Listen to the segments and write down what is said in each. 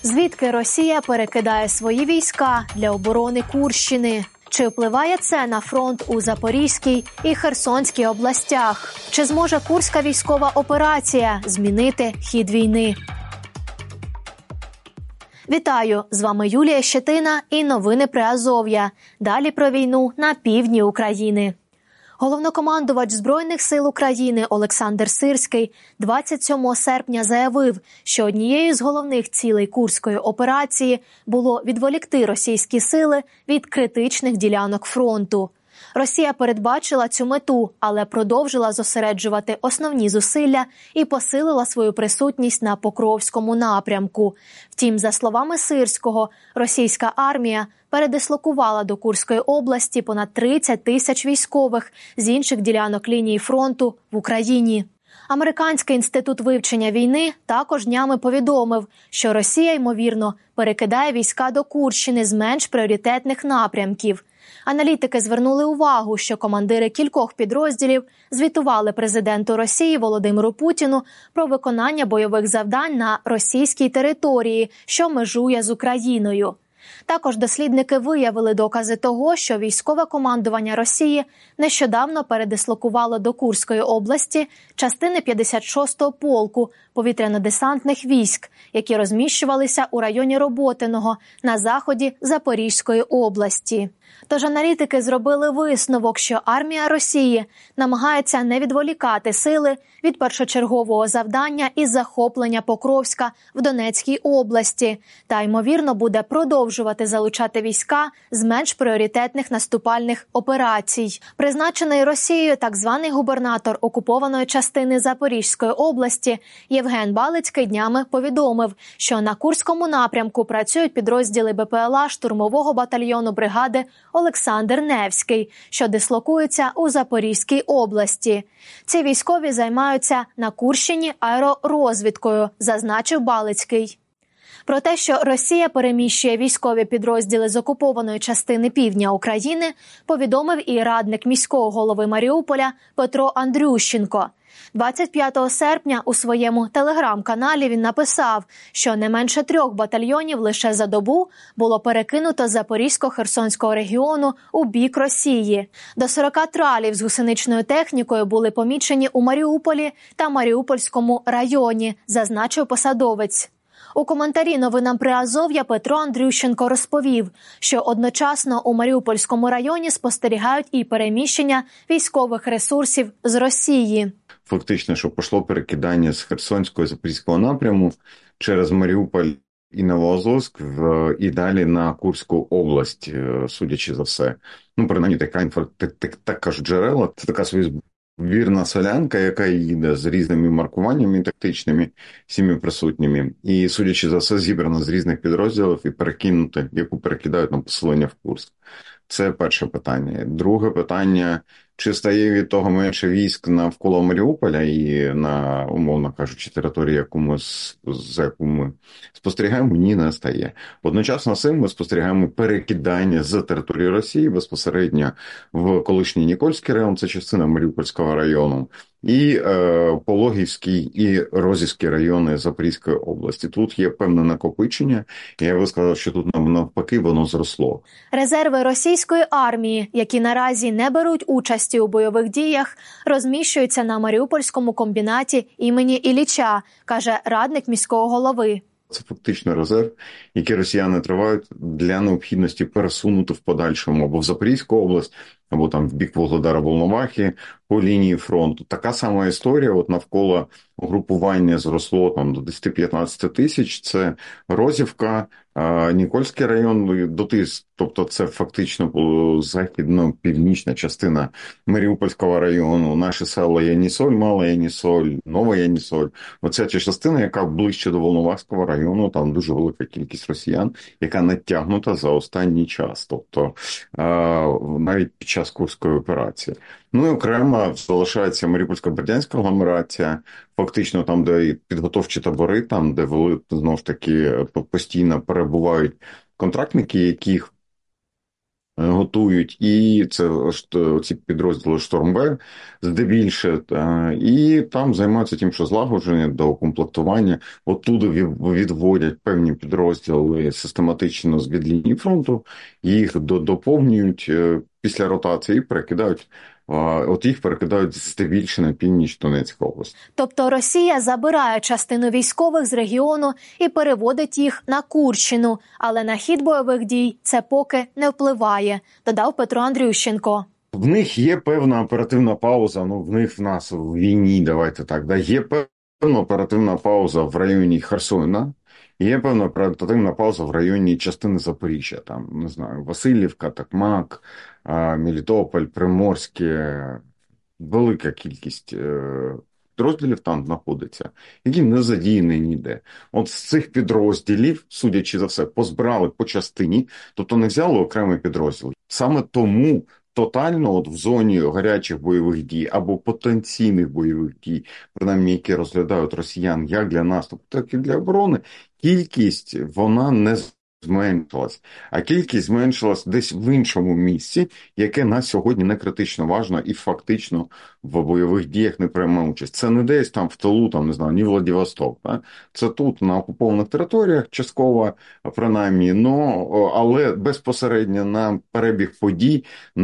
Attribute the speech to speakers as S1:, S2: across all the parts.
S1: Звідки Росія перекидає свої війська для оборони Курщини? Чи впливає це на фронт у Запорізькій і Херсонській областях? Чи зможе Курська військова операція змінити хід війни? Вітаю! З вами Юлія Щетина і новини Приазов'я. Далі про війну на півдні України. Головнокомандувач Збройних сил України Олександр Сирський 27 серпня заявив, що однією з головних цілей Курської операції було відволікти російські сили від критичних ділянок фронту. Росія передбачила цю мету, але продовжила зосереджувати основні зусилля і посилила свою присутність на Покровському напрямку. Втім, за словами Сирського, російська армія передислокувала до Курської області понад 30 тисяч військових з інших ділянок лінії фронту в Україні. Американський інститут вивчення війни також днями повідомив, що Росія, ймовірно, перекидає війська до Курщини з менш пріоритетних напрямків. Аналітики звернули увагу, що командири кількох підрозділів звітували президенту Росії Володимиру Путіну про виконання бойових завдань на російській території, що межує з Україною. Також дослідники виявили докази того, що військове командування Росії нещодавно передислокувало до Курської області частини 56-го полку повітряно-десантних військ, які розміщувалися у районі Роботиного на заході Запорізької області. Тож аналітики зробили висновок, що армія Росії намагається не відволікати сили від першочергового завдання із захоплення Покровська в Донецькій області та, ймовірно, буде продовжувати залучати війська з менш пріоритетних наступальних операцій. Призначений Росією так званий губернатор окупованої частини Запорізької області Євген Балицький днями повідомив, що на Курському напрямку працюють підрозділи БПЛА штурмового батальйону бригади Олександр Невський, що дислокується у Запорізькій області. Ці військові займаються на Курщині аеророзвідкою, зазначив Балицький. Про те, що Росія переміщує військові підрозділи з окупованої частини півдня України, повідомив і радник міського голови Маріуполя Петро Андрющенко. 25 серпня у своєму телеграм-каналі він написав, що не менше 3 батальйонів лише за добу було перекинуто з Запорізько-Херсонського регіону у бік Росії. До 40 тралів з гусеничною технікою були помічені у Маріуполі та Маріупольському районі, зазначив посадовець. У коментарі новинам Приазов'я Петро Андрющенко розповів, що одночасно у Маріупольському районі спостерігають і переміщення військових ресурсів з Росії.
S2: Фактично, що пішло перекидання з Херсонського і Запорізького напряму через Маріуполь і Новоазовськ і далі на Курську область, судячи за все. Принаймні, так кажуть джерела. Це така вірна солянка, яка їде з різними маркуваннями тактичними, всіми присутніми. І, судячи за все, зібрана з різних підрозділів і яку перекидають на поселення в Курськ. Це перше питання. Друге питання, чи стає від того менше військ навколо Маріуполя і на, умовно кажучи, території, за яку ми спостерігаємо? Ні, не стає. Одночасно з цим ми спостерігаємо перекидання з території Росії безпосередньо в колишній Нікольський район, це частина Маріупольського району, і Пологівський і Розівський райони Запорізької області. Тут є певне накопичення, і я би сказав, що тут навпаки воно зросло.
S1: Резерви російської армії, які наразі не беруть участі у бойових діях, розміщуються на Маріупольському комбінаті імені Ілліча, каже радник міського голови.
S2: Це фактично резерв, який росіяни тривають для необхідності пересунути в подальшому або в Запорізьку область, або там в бік Вугледара-Волновахи по лінії фронту. Така сама історія навколо угрупування зросло до 10-15 тисяч. Це Розівка, Нікольський район, Дотис, тобто це фактично західно-північна частина Маріупольського району. Наші села Янісоль, Мала Янісоль, Нова Янісоль. Оця частина, яка ближче до Волновахського району, там дуже велика кількість росіян, яка натягнута за останній час. Тобто навіть під час Курської операції. І окремо залишається Маріупольсько-Бердянська агломерація, фактично там, де підготовчі табори, там, де знову ж таки постійно перебувають контрактники, яких готують, і це ці підрозділи «Штормб» здебільше, і там займаються тим, що злагодження, доукомплектування. Оттуда відводять певні підрозділи систематично з-від лінії фронту, їх доповнюють після ротації і перекидають. От їх перекидають здебільше на північ Донецької області.
S1: Тобто Росія забирає частину військових з регіону і переводить їх на Курщину, але на хід бойових дій це поки не впливає, додав Петро Андрющенко.
S2: В них є певна оперативна пауза, в нас в війні, давайте так, є певна оперативна пауза в районі Херсона, є певна оперативна пауза в районі частини Запоріжжя, там, не знаю, Васильівка, Токмак, Мелітополь, Приморське, велика кількість підрозділів там знаходиться, які не задіяні ніде. От з цих підрозділів, судячи за все, позбирали по частині, тобто не взяли окремий підрозділ. Саме тому тотально от в зоні гарячих бойових дій або потенційних бойових дій, принаймні, які розглядають росіян як для наступу, так і для оборони, кількість вона не зменшилась, а кількість зменшилась десь в іншому місці, яке на сьогодні не критично важно і фактично в бойових діях не приймає участь. Це не десь там в тилу, там, не знаю, ні Владивосток. Да? Це тут, на окупованих територіях, частково, принаймні, але безпосередньо на перебіг подій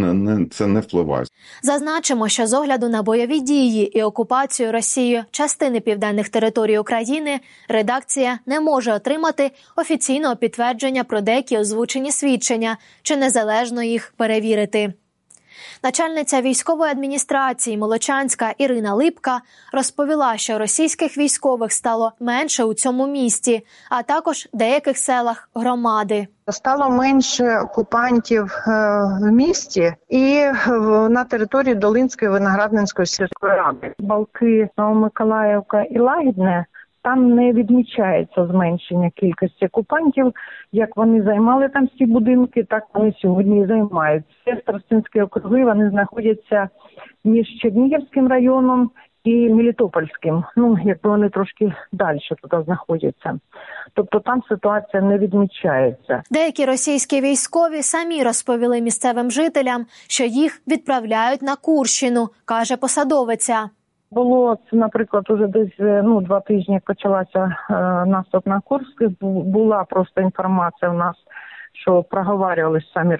S2: це не впливає.
S1: Зазначимо, що з огляду на бойові дії і окупацію Росією частини південних територій України редакція не може отримати офіційного підтвердження про деякі озвучені свідчення чи незалежно їх перевірити. Начальниця військової адміністрації Молочанська Ірина Липка розповіла, що російських військових стало менше у цьому місті, а також в деяких селах громади.
S3: Стало менше окупантів в місті і на території Долинської Виноградненської сільської ради. Балки, Новомиколаївка і Лагідне, там не відмічається зменшення кількості окупантів. Як вони займали там всі будинки, так вони сьогодні і займають. Всі старостинські округи, вони знаходяться між Чернігівським районом і Мелітопольським. Якби вони трошки далі туди знаходяться. Тобто там ситуація не відмічається.
S1: Деякі російські військові самі розповіли місцевим жителям, що їх відправляють на Курщину, каже посадовиця.
S3: Було це, наприклад, уже десь 2 тижні, як почалася наступ на Курськ. Була просто інформація в нас, що проговорювалися самі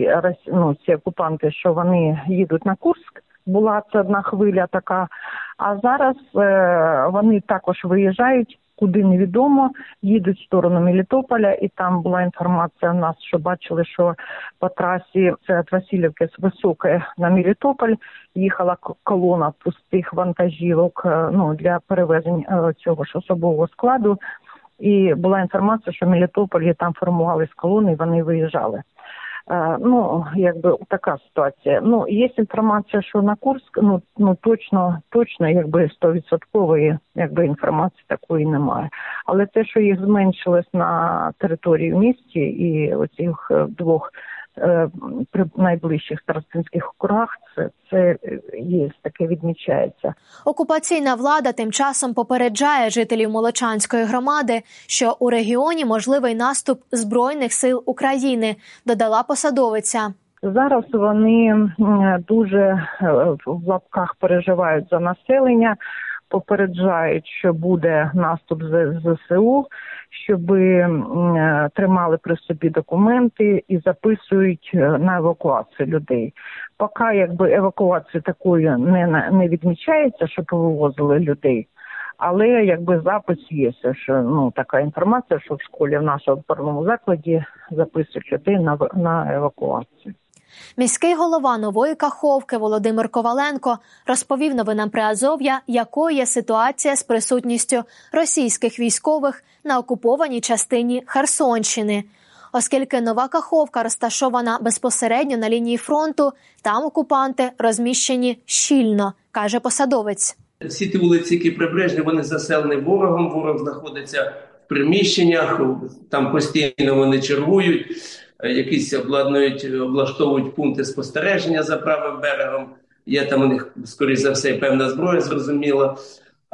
S3: ці окупанти, що вони їдуть на Курськ. Була це одна хвиля така. А зараз вони також виїжджають, куди невідомо, їдуть в сторону Мелітополя, і там була інформація в нас, що бачили, що по трасі це від Васильівки з Високої на Мелітополь їхала колона пустих вантажівок для перевезень цього ж особового складу. І була інформація, що в Мелітополі там формувались колони, і вони виїжджали. Така ситуація. Є інформація, що на Курськ, точно, 100% інформації такої немає. Але те, що їх зменшилось на території в місті і оцих 2 найближчих старостинських округах, це є, таке відмічається.
S1: Окупаційна влада тим часом попереджає жителів Молочанської громади, що у регіоні можливий наступ Збройних сил України, додала посадовиця.
S3: Зараз вони дуже в лапках переживають за населення, попереджають, що буде наступ з ЗСУ, щоб тримали при собі документи і записують на евакуацію людей. Поки евакуації такої не відмічається, щоб вивозили людей, але запис є, що така інформація, що в школі в нашому опорному закладі записують людей на евакуацію.
S1: Міський голова Нової Каховки Володимир Коваленко розповів новинам Приазов'я, якою є ситуація з присутністю російських військових на окупованій частині Херсонщини. Оскільки Нова Каховка розташована безпосередньо на лінії фронту, там окупанти розміщені щільно, каже посадовець.
S4: Всі ті вулиці, які прибережні, вони заселені ворогом, ворог знаходиться в приміщеннях, там постійно вони чергують. Якісь облаштовують пункти спостереження за правим берегом. Є там у них, скоріш за все, певна зброя, зрозуміло.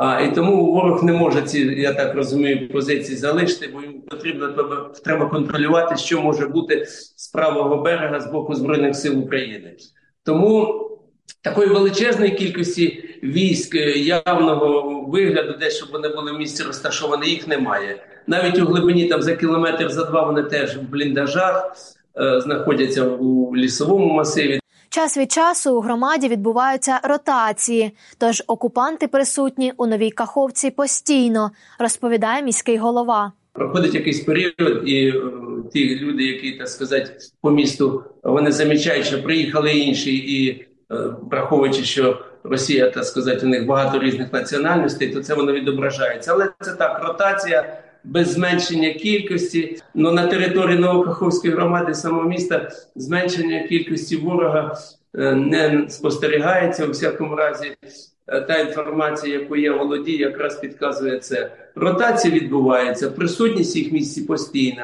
S4: І тому ворог не може ці, я так розумію, позиції залишити, бо їм треба контролювати, що може бути з правого берега з боку Збройних сил України. Тому такої величезної кількості військ явного вигляду, десь, щоб вони були в місці розташовані, їх немає. Навіть у глибині там за кілометр, за два вони теж в бліндажах, знаходяться у лісовому масиві.
S1: Час від часу у громаді відбуваються ротації, тож окупанти присутні у Новій Каховці постійно, розповідає міський голова.
S4: Проходить якийсь період, і ті люди, які, так сказати, по місту, вони замічають, що приїхали інші, і враховуючи, що Росія, так сказати, у них багато різних національностей, то це воно відображається. Але це так, ротація без зменшення кількості. Но на території Новокаховської громади самого міста зменшення кількості ворога не спостерігається. У всякому разі, та інформація, яку я володію, якраз підказує це. Ротація відбувається, присутність їх в місті постійна.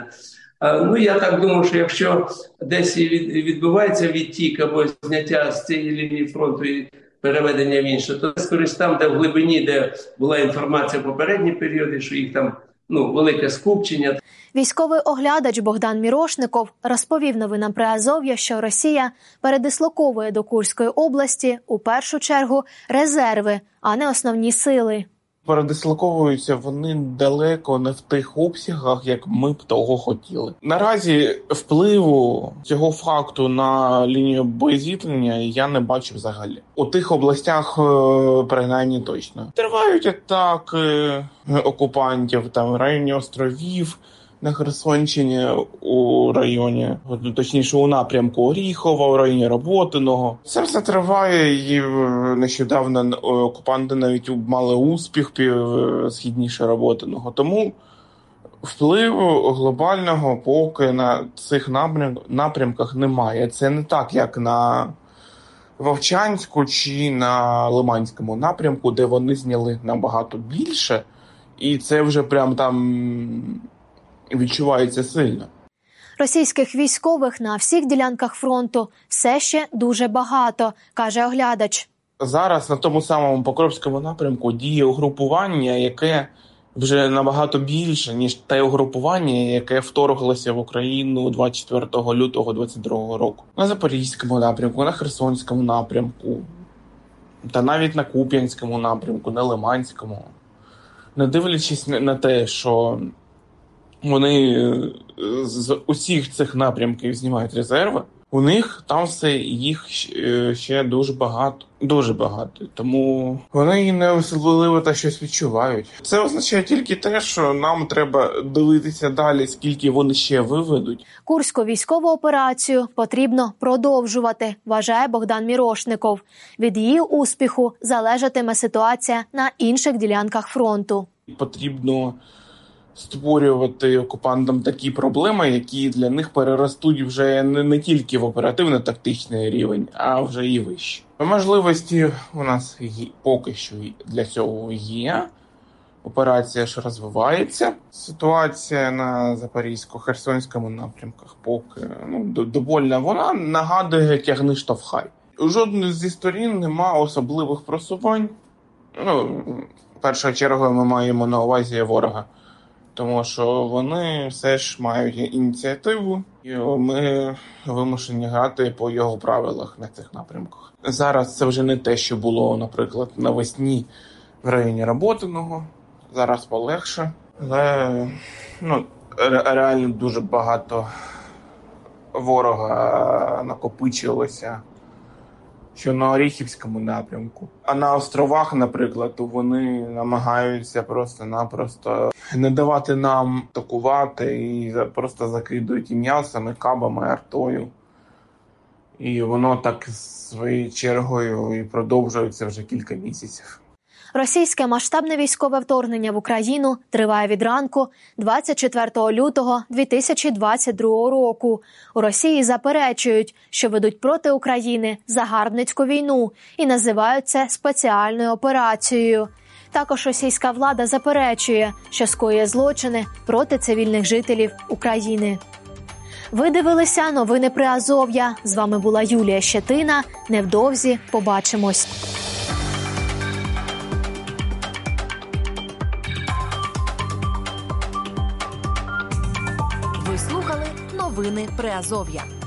S4: Я так думаю, що якщо десь відбувається відтік або зняття з цієї лінії фронту і переведення в інше, то скоріше там, де в глибині, де була інформація в попередні періоди, що їх там велике скупчення.
S1: Військовий оглядач Богдан Мірошников розповів новинам Приазов'я, що Росія передислоковує до Курської області у першу чергу резерви, а не основні сили.
S5: Передислоковуються вони далеко не в тих обсягах, як ми б того хотіли. Наразі впливу цього факту на лінію боєзіткнення я не бачу взагалі. У тих областях, принаймні, точно. Тривають атаки окупантів там в районі островів, на Херсонщині у районі, точніше у напрямку Оріхова, у районі Роботиного. Це все триває, і нещодавно окупанти навіть мали успіх східніше Роботиного. Тому впливу глобального поки на цих напрямках немає. Це не так, як на Вовчанську чи на Лиманському напрямку, де вони зняли набагато більше, і це вже прям там відчувається сильно.
S1: Російських військових на всіх ділянках фронту все ще дуже багато, каже оглядач.
S5: Зараз на тому самому Покровському напрямку діє угрупування, яке вже набагато більше, ніж те угрупування, яке вторглося в Україну 24 лютого 2022 року. На Запорізькому напрямку, на Херсонському напрямку, та навіть на Куп'янському напрямку, на Лиманському. Не дивлячись на те, що вони з усіх цих напрямків знімають резерви, у них там все, їх ще дуже багато. Дуже багато. Тому вони не особливо та щось відчувають. Це означає тільки те, що нам треба дивитися далі, скільки вони ще виведуть.
S1: Курську військову операцію потрібно продовжувати, вважає Богдан Мірошников. Від її успіху залежатиме ситуація на інших ділянках фронту.
S5: Потрібно створювати окупантам такі проблеми, які для них переростуть вже не тільки в оперативно-тактичний рівень, а вже і вище. Можливості у нас поки що для цього є. Операція ж розвивається. Ситуація на Запорізько-Херсонському напрямках поки довольна. Вона нагадує тягни-штовхай. У жодної зі сторін нема особливих просувань. Першою чергою ми маємо на увазі ворога. Тому що вони все ж мають ініціативу, і ми вимушені грати по його правилах на цих напрямках. Зараз це вже не те, що було, наприклад, навесні в районі Роботиного. Зараз полегше, але реально дуже багато ворога накопичилося, що на Оріхівському напрямку. А на островах, наприклад, вони намагаються просто-напросто не давати нам атакувати і просто закидують і м'ясом, і кабами, і артою. І воно так своєю чергою і продовжується вже кілька місяців.
S1: Російське масштабне військове вторгнення в Україну триває від ранку 24 лютого 2022 року. У Росії заперечують, що ведуть проти України загарбницьку війну і називають це спеціальною операцією. Також російська влада заперечує, що скоює злочини проти цивільних жителів України. Ви дивилися новини Приазов'я. З вами була Юлія Щетина. Невдовзі побачимось.
S6: новини Приазов'я.